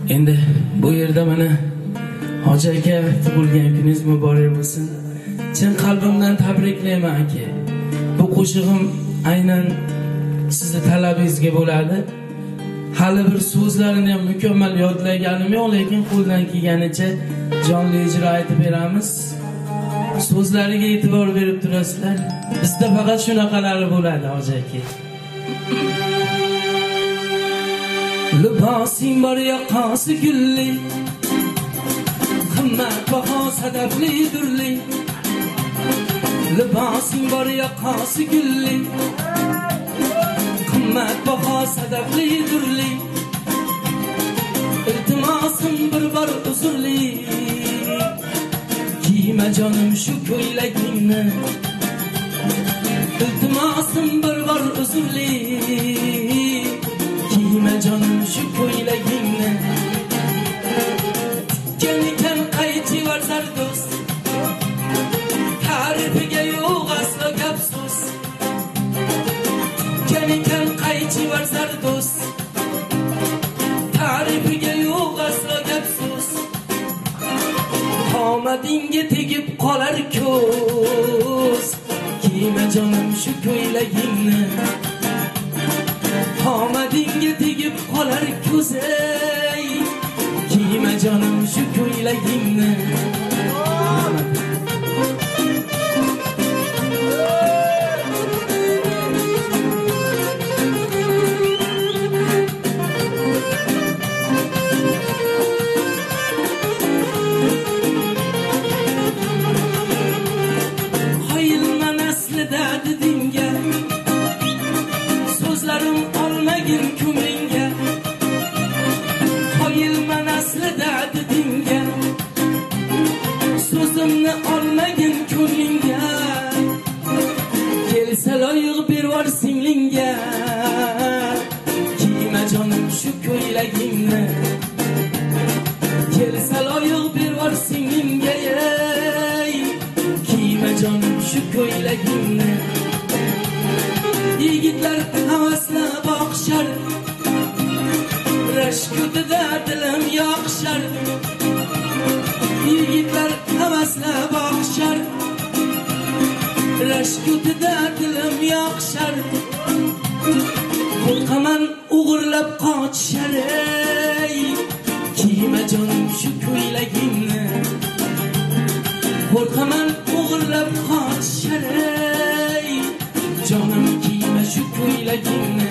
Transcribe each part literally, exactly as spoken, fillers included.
Endi bu yerda mana Hoji aka tug'ilgan kuningiz muborak bo'lsin. Chin qalbimdan tabriklayman aka. Bu qo'shig'im aynan sizni talabingizga bo'ladi. Hali bir so'zlarini ham mukammal yodlaganim yo'q, lekin qo'ldan kelganicha jonli ijro aytib beramiz. So'zlariga e'tibor berib turasizlar. Bizda faqat shunaqalari bo'ladi Hoji aka. Libosing bor yoqasi gulli, qimmatbaho sadafli durli. Libosing bor yoqasi gulli, qimmatbaho sadafli durli. Iltimosim bir bor uzrli, kiyma jonim shu ko'ylagingni. Iltimosim bir bor uzrli, kiyma jonim shu ko'ylagingni. Tikkan ekan qaychi var zardo'st, ta'rifiga yo'q aslo gap so'z. Tikkan ekan qaychi var zardo'st, ta'rifiga yo'q aslo gap so'z. Qomadingga tegib qolar ko'z, kiyma jonim shu ko'ylagingni. Qomadingga tegib qolar ko'z, kiyma jonim shu ko'ylagingni. Qoyilman aslida didingga, so'zlarim olmagin ko'nglinga. Qoyilman aslida didingga, so'zimni olmagin ko'nglinga. Kelsa loyiq bervor singlingga, kiyma jonim shu ko'ylagingni. Kelsa loyiq bervor singlingga, kiyma jonim shu ko'ylagingni. Yigitlar havasla boqishar, rashkutida dilim yoqishar. Yigitlar havasla boqishar, rashkutida dilim yoqishar. Qo'rqaman o'g'irlab qochishar, kiyma jonim shu ko'ylagingni. Qo'rqaman o'g'irlab qochishar, jonim kiyma shu ko'ylagingni.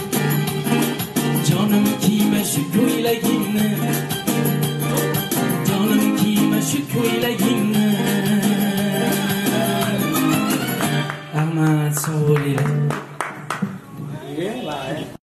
Jonim kiyma shu ko'ylagingni. Jonim kiyma shu ko'ylagingni. Rahmat, sog' bo'linglar.